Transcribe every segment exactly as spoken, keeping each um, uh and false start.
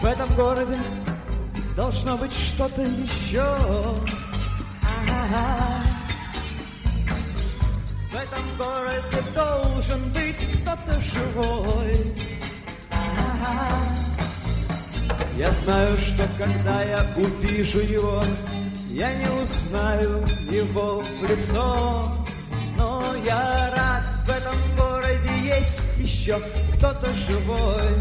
В этом городе должно быть что-то еще. А-а-а. В этом городе должен быть кто-то живой. А-а-а. Я знаю, что когда я увижу его, я не узнаю его в лицо. Но я рад, в этом городе есть еще кто-то живой.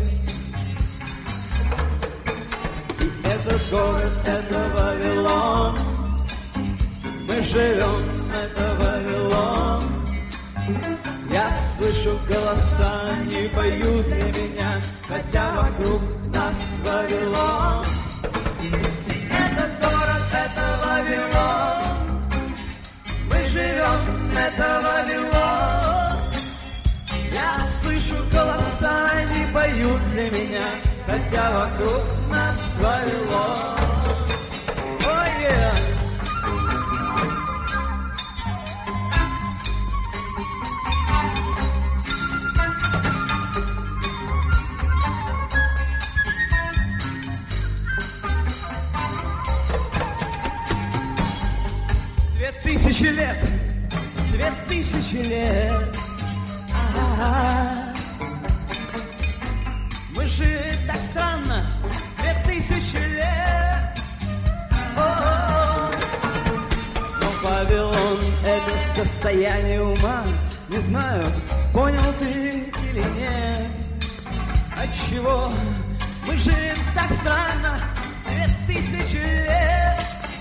И этот город, это Вавилон. Мы живем, это Вавилон. Я слышу голоса, они поют для меня, хотя вокруг нас Вавилон. Этот город, это Вавилон. Мы живем, это Вавилон. Я слышу голоса, они поют для меня, хотя вокруг нас Вавилон. Oh, yeah. Тысячи лет, две тысячи лет. А-а-а. Мы жили так странно, две тысячи лет. О-о-о. Но Вавилон — это состояние ума. Не знаю, понял ты или нет. Отчего мы жили так странно, две тысячи лет.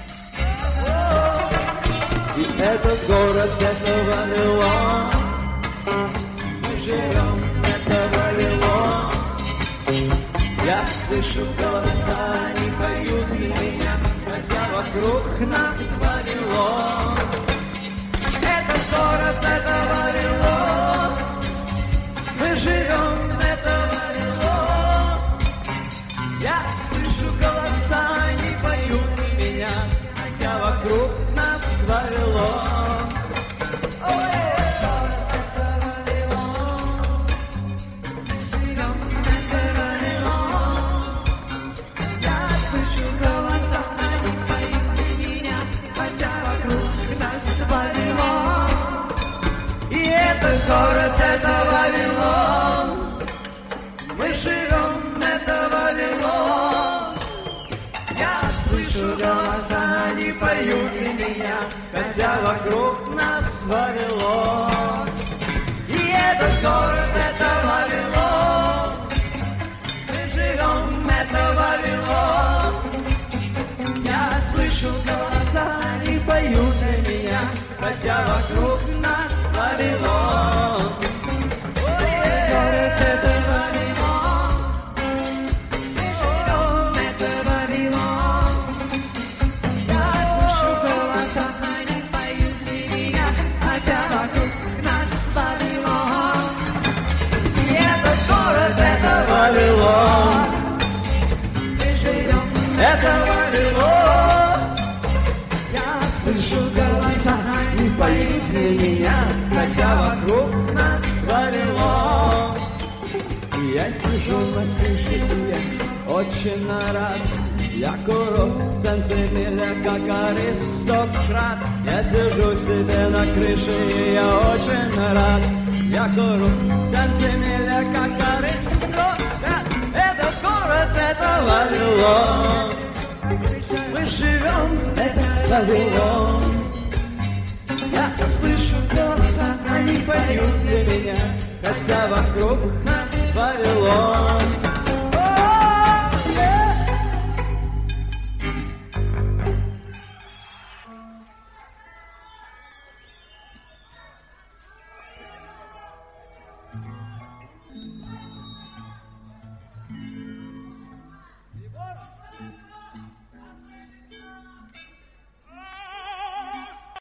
О-о-о. И этот город, это Вавилон. Мы живем, это Вавилон. Я слышу голоса, они поют для меня, хотя вокруг нас Вавилон. Этот город, это Вавилон. Мы живем, это Вавилон. Я слышу голоса, они поют для меня, хотя вокруг нас Вавилон. Ой, это Вавилон. Живем, это Вавилон. Я слышу голоса, они поют для меня, хотя вокруг нас Вавилон. И этот город, это Вавилон. Мы живем, это Вавилон. Я слышу голоса, они поют для меня, хотя вокруг нас Вавилон. И этот город, это Вавилон. Мы живем, это Вавилон. Я слышу голоса, они поют для меня, хотя вокруг нас Вавилон. Этот город, это Вавилон. Мы живем, это Вавилон. Я слышу голоса, они поют для меня, хотя вокруг нас Вавилон. И этот город, это Вавилон. Мы живем, это Вавилон. Я слышу голоса, они поют для меня, хотя вокруг нас Вавилон. И я сижу на крыше, и я очень рад. Я курю сенсимиля, как аристократ. Я сижу себе на крыше, и я очень рад. Я курю сенсимиля, как аристократ. Этот город, это Вавилон. Мы живем, это Вавилон. Я слышу голоса, они поют для меня, хотя вокруг нас Вавилон.